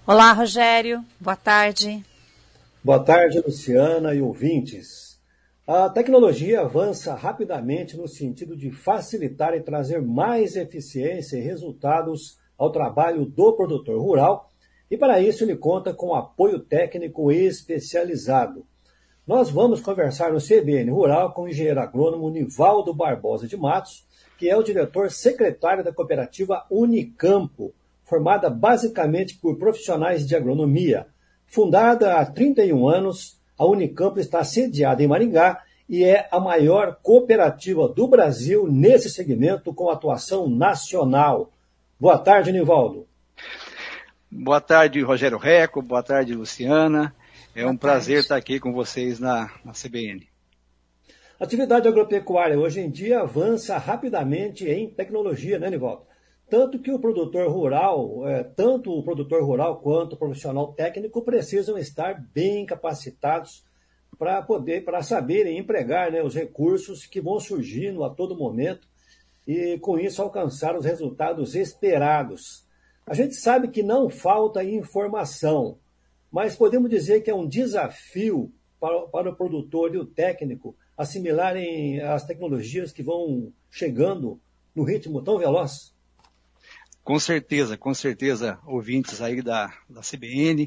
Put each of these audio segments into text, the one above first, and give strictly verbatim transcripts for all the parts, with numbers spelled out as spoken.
Olá, Rogério. Boa tarde. Boa tarde, Luciana e ouvintes. A tecnologia avança rapidamente no sentido de facilitar e trazer mais eficiência e resultados ao trabalho do produtor rural, e para isso ele conta com apoio técnico especializado. Nós vamos conversar no C B N Rural com o engenheiro agrônomo Nivaldo Barbosa de Matos, que é o diretor secretário da cooperativa Unicampo, formada basicamente por profissionais de agronomia. Fundada há trinta e um anos, a Unicampo está sediada em Maringá e é a maior cooperativa do Brasil nesse segmento com atuação nacional. Boa tarde, Nivaldo. Boa tarde, Rogério Reco. Boa tarde, Luciana. É um prazer estar aqui com vocês na, na C B N. A atividade agropecuária hoje em dia avança rapidamente em tecnologia, né, Nivaldo? Tanto que o produtor rural, é, tanto o produtor rural quanto o profissional técnico precisam estar bem capacitados para poder, para saberem empregar, né, os recursos que vão surgindo a todo momento e com isso alcançar os resultados esperados. A gente sabe que não falta informação, mas podemos dizer que é um desafio para, para o produtor e o técnico assimilarem as tecnologias que vão chegando no ritmo tão veloz. Com certeza, com certeza, ouvintes aí da, da C B N,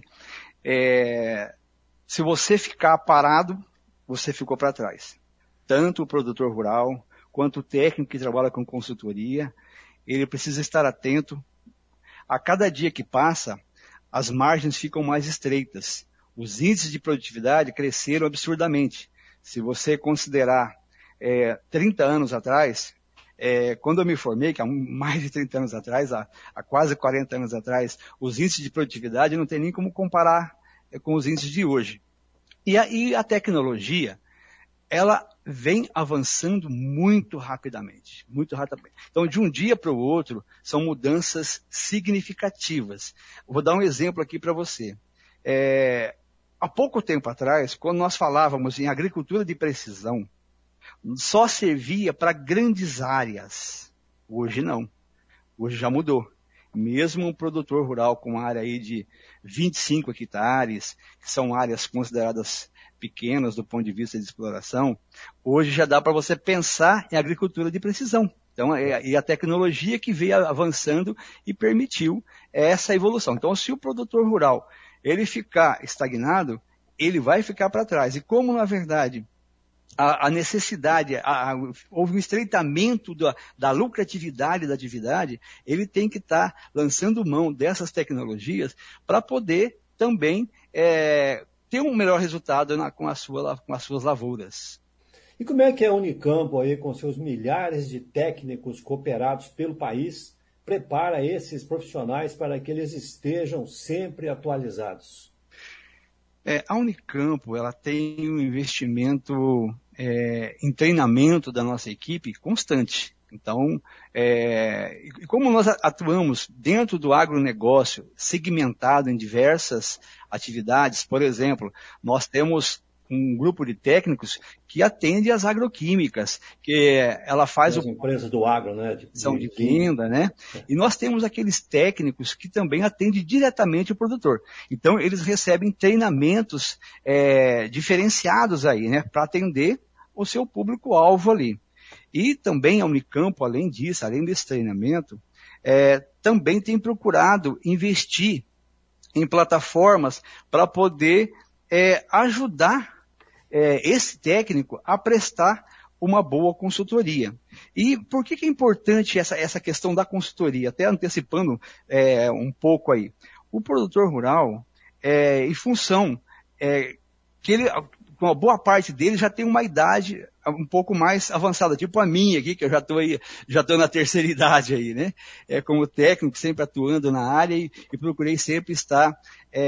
é, se você ficar parado, você ficou para trás. Tanto o produtor rural, quanto o técnico que trabalha com consultoria, ele precisa estar atento. A cada dia que passa, as margens ficam mais estreitas. Os índices de produtividade cresceram absurdamente. Se você considerar é, trinta anos atrás, É, quando eu me formei, que há mais de trinta anos atrás, há, há quase quarenta anos atrás, os índices de produtividade não tem nem como comparar é, com os índices de hoje. E a, e a tecnologia, ela vem avançando muito rapidamente, muito rapidamente. Então, de um dia para o outro, são mudanças significativas. Eu vou dar um exemplo aqui para você. É, há pouco tempo atrás, quando nós falávamos em agricultura de precisão, só servia para grandes áreas. Hoje não. Hoje já mudou. Mesmo um produtor rural com área aí de vinte e cinco hectares, que são áreas consideradas pequenas do ponto de vista de exploração, hoje já dá para você pensar em agricultura de precisão. Então, é, e a tecnologia que veio avançando e permitiu essa evolução. Então, se o produtor rural ele ficar estagnado, ele vai ficar para trás. E como, na verdade, A, a necessidade, a, a, houve um estreitamento da, da lucratividade da atividade, ele tem que estar tá lançando mão dessas tecnologias para poder também é, ter um melhor resultado na, com, a sua, com as suas lavouras. E como é que a Unicampo, aí, com seus milhares de técnicos cooperados pelo país, prepara esses profissionais para que eles estejam sempre atualizados? É, a Unicampo ela tem um investimento é, em treinamento da nossa equipe constante. Então, é, e como nós atuamos dentro do agronegócio, segmentado em diversas atividades, por exemplo, nós temos um grupo de técnicos que atende às agroquímicas, que ela faz as o... empresas do agro, né? De, são de, de venda, né? É. E nós temos aqueles técnicos que também atendem diretamente o produtor. Então, eles recebem treinamentos é, diferenciados aí, né? Para atender o seu público-alvo ali. E também a Unicampo, além disso, além desse treinamento, é, também tem procurado investir em plataformas para poder é, ajudar É, esse técnico a prestar uma boa consultoria. E por que, que é importante essa, essa questão da consultoria? Até antecipando é, um pouco aí. O produtor rural, é, em função é, que ele, uma boa parte dele já tem uma idade um pouco mais avançada, tipo a minha aqui, que eu já estou aí, já estou na terceira idade aí, né? É, como técnico, sempre atuando na área e, e procurei sempre estar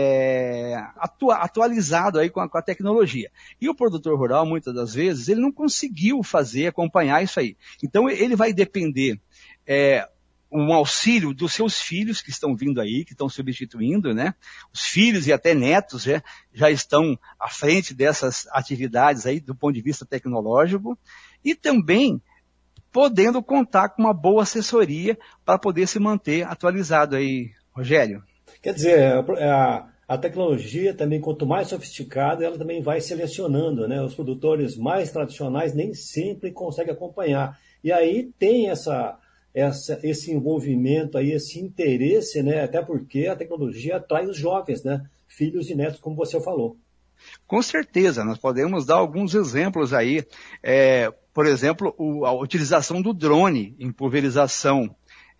é, atua, atualizado aí com a, com a tecnologia. E o produtor rural, muitas das vezes, ele não conseguiu fazer, acompanhar isso aí. Então, ele vai depender é, um auxílio dos seus filhos que estão vindo aí, que estão substituindo, né? Os filhos e até netos já, já estão à frente dessas atividades aí do ponto de vista tecnológico e também podendo contar com uma boa assessoria para poder se manter atualizado aí, Rogério. Quer dizer, a, a tecnologia também, quanto mais sofisticada, ela também vai selecionando, né? Os produtores mais tradicionais nem sempre conseguem acompanhar. E aí tem essa, essa, esse envolvimento, aí, esse interesse, né? Até porque a tecnologia atrai os jovens, né? Filhos e netos, como você falou. Com certeza, nós podemos dar alguns exemplos aí. É, por exemplo, o, a utilização do drone em pulverização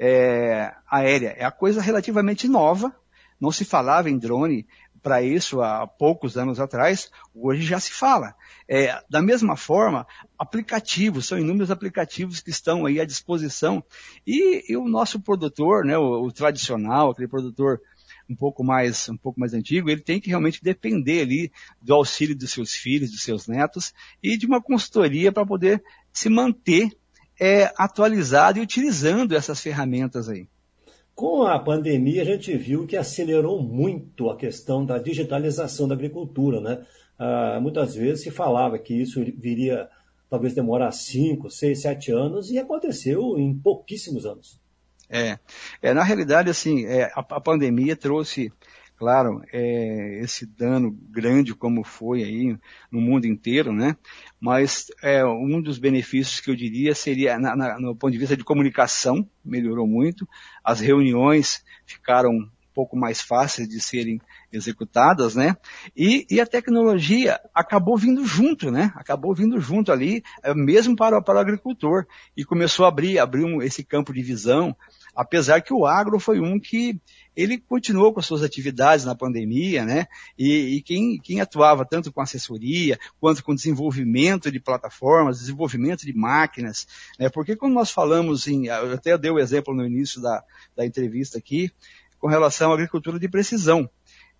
é, aérea. É a coisa relativamente nova. Não se falava em drone para isso há poucos anos atrás, hoje já se fala. É, da mesma forma, aplicativos, são inúmeros aplicativos que estão aí à disposição. E, e o nosso produtor, né, o, o tradicional, aquele produtor um pouco mais, um pouco mais antigo, ele tem que realmente depender ali do auxílio dos seus filhos, dos seus netos e de uma consultoria para poder se manter é, atualizado e utilizando essas ferramentas aí. Com a pandemia, a gente viu que acelerou muito a questão da digitalização da agricultura, né? Ah, muitas vezes se falava que isso viria talvez demorar cinco, seis, sete anos e aconteceu em pouquíssimos anos. É, é na realidade, assim, é, a, a pandemia trouxe, claro, é, esse dano grande como foi aí no mundo inteiro, né? Mas é, um dos benefícios que eu diria seria, na, na, no ponto de vista de comunicação, melhorou muito, as reuniões ficaram um pouco mais fáceis de serem executadas, né? E, e a tecnologia acabou vindo junto, né? Acabou vindo junto ali, mesmo para, para o agricultor, e começou a abrir, abrir um, esse campo de visão, apesar que o agro foi um que ele continuou com as suas atividades na pandemia, né? E, e quem, quem atuava tanto com assessoria, quanto com desenvolvimento de plataformas, desenvolvimento de máquinas, né? Porque quando nós falamos em, eu até dei o exemplo no início da, da entrevista aqui, com relação à agricultura de precisão.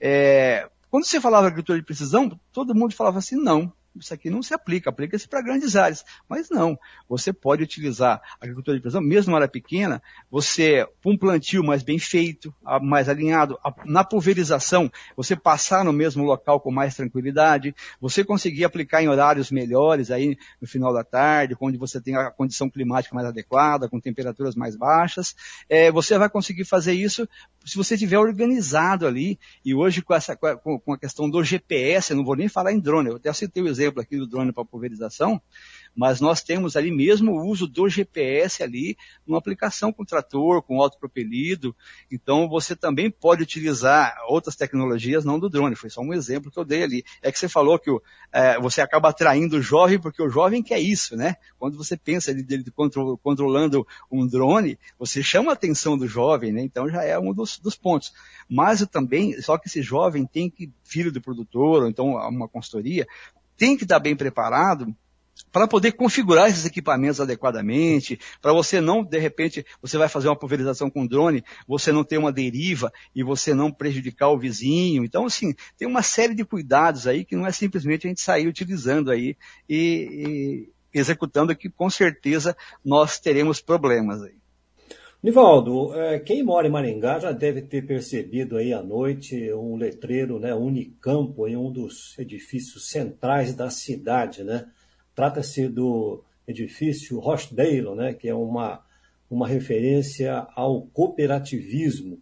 É, quando você falava agricultura de precisão, todo mundo falava assim, não, isso aqui não se aplica, aplica-se para grandes áreas. Mas não, você pode utilizar a agricultura de precisão, mesmo numa área pequena, você, um plantio mais bem feito, mais alinhado, na pulverização, você passar no mesmo local com mais tranquilidade, você conseguir aplicar em horários melhores, aí no final da tarde, onde você tem a condição climática mais adequada, com temperaturas mais baixas, é, você vai conseguir fazer isso se você estiver organizado ali, e hoje com, essa, com, com a questão do G P S, eu não vou nem falar em drone, eu até citei o exemplo aqui do drone para pulverização, mas nós temos ali mesmo o uso do G P S ali, numa aplicação com trator, com autopropelido, então você também pode utilizar outras tecnologias, não do drone, foi só um exemplo que eu dei ali. É que você falou que é, você acaba atraindo o jovem, porque o jovem quer isso, né? Quando você pensa dele contro, controlando um drone, você chama a atenção do jovem, né? Então já é um dos, dos pontos. Mas eu também, só que esse jovem tem que, filho do produtor, ou então uma consultoria, tem que estar bem preparado para poder configurar esses equipamentos adequadamente, para você não, de repente, você vai fazer uma pulverização com drone, você não ter uma deriva e você não prejudicar o vizinho. Então, assim, tem uma série de cuidados aí que não é simplesmente a gente sair utilizando aí e, e executando, que com certeza nós teremos problemas aí. Nivaldo, quem mora em Maringá já deve ter percebido aí à noite um letreiro, né, Unicampo, em um dos edifícios centrais da cidade, né? Trata-se do edifício Rochdale, né, que é uma, uma referência ao cooperativismo.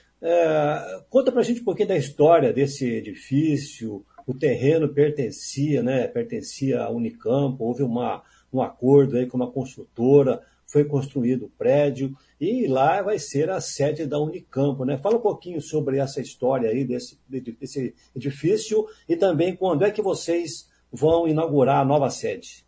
É, conta pra gente um pouquinho da história desse edifício. O terreno pertencia, né, pertencia à Unicampo, houve uma, um acordo aí com uma construtora, foi construído o prédio e lá vai ser a sede da Unicampo, né? Fala um pouquinho sobre essa história aí desse, desse edifício e também quando é que vocês vão inaugurar a nova sede.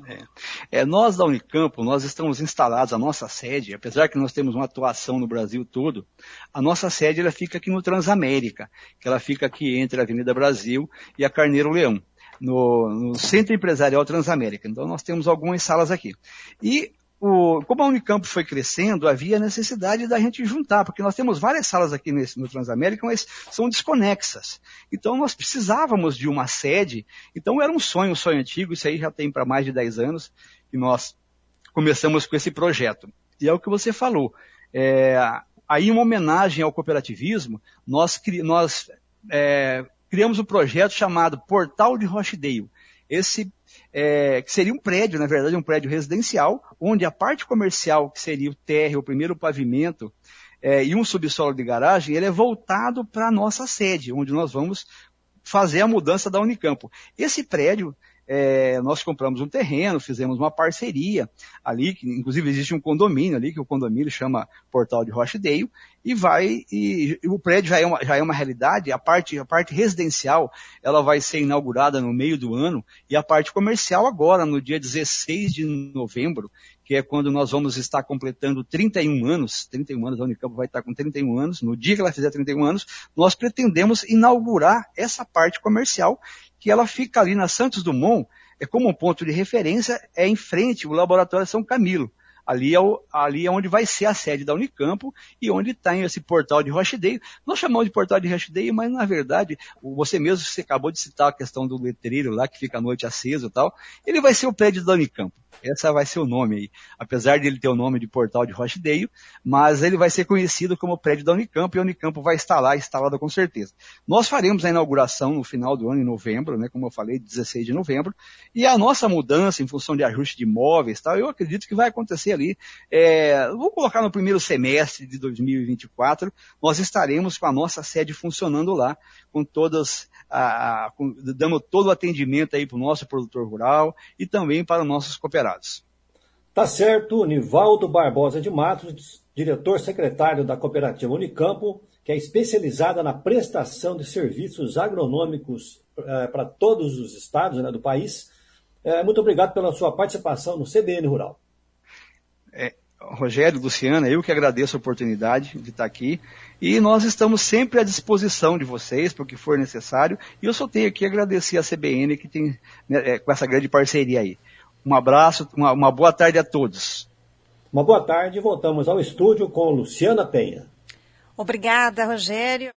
É. É, nós da Unicampo, nós estamos instalados, a nossa sede, apesar que nós temos uma atuação no Brasil todo, a nossa sede ela fica aqui no Transamérica, que ela fica aqui entre a Avenida Brasil e a Carneiro Leão, no, no Centro Empresarial Transamérica. Então nós temos algumas salas aqui. E O, como a Unicampo foi crescendo, havia necessidade da gente juntar, porque nós temos várias salas aqui nesse, no Transamérica, mas são desconexas. Então nós precisávamos de uma sede, então era um sonho, um sonho antigo, isso aí já tem para mais de dez anos, que nós começamos com esse projeto. E é o que você falou, é, aí uma homenagem ao cooperativismo, nós, nós é, criamos um projeto chamado Portal de Rochdale. Esse É, que seria um prédio, na verdade, um prédio residencial, onde a parte comercial, que seria o térreo, o primeiro pavimento, é, e um subsolo de garagem, ele é voltado para a nossa sede, onde nós vamos fazer a mudança da Unicamp. Esse prédio, é, nós compramos um terreno, fizemos uma parceria ali, que inclusive existe um condomínio ali, que o condomínio chama Portal de Rochdale, e vai, e, e o prédio já é, uma, já é uma realidade, a parte, a parte residencial, ela vai ser inaugurada no meio do ano, e a parte comercial agora, no dia dezesseis de novembro, que é quando nós vamos estar completando trinta e um anos, trinta e um anos, a Unicamp vai estar com trinta e um anos, no dia que ela fizer trinta e um anos, nós pretendemos inaugurar essa parte comercial, que ela fica ali na Santos Dumont, é como um ponto de referência, é em frente o Laboratório São Camilo. Ali é, o, ali é onde vai ser a sede da Unicamp e onde está esse portal de Rochdale. Nós chamamos de portal de Rochdale, mas na verdade, você mesmo você acabou de citar a questão do letreiro lá, que fica à noite aceso e tal. Ele vai ser o prédio da Unicamp. Esse vai ser o nome aí. Apesar de ele ter o nome de portal de Rochdale, mas ele vai ser conhecido como prédio da Unicamp e a Unicamp vai estar lá, instalada com certeza. Nós faremos a inauguração no final do ano, em novembro, né, como eu falei, dezesseis de novembro, e a nossa mudança em função de ajuste de imóveis, tal, eu acredito que vai acontecer ali, é, vou colocar no primeiro semestre de dois mil e vinte e quatro, nós estaremos com a nossa sede funcionando lá, com todas, a, a, com, dando todo o atendimento aí para o nosso produtor rural e também para os nossos cooperados. Tá certo, Nivaldo Barbosa de Matos, diretor-secretário da Cooperativa Unicamp, que é especializada na prestação de serviços agronômicos é, para todos os estados, né, do país. É, muito obrigado pela sua participação no C B N Rural. É, Rogério, Luciana, eu que agradeço a oportunidade de estar aqui e nós estamos sempre à disposição de vocês para o que for necessário e eu só tenho aqui agradecer a C B N que tem, né, é, com essa grande parceria aí. Um abraço, uma, uma boa tarde a todos. Uma boa tarde, voltamos ao estúdio com Luciana Penha. Obrigada, Rogério.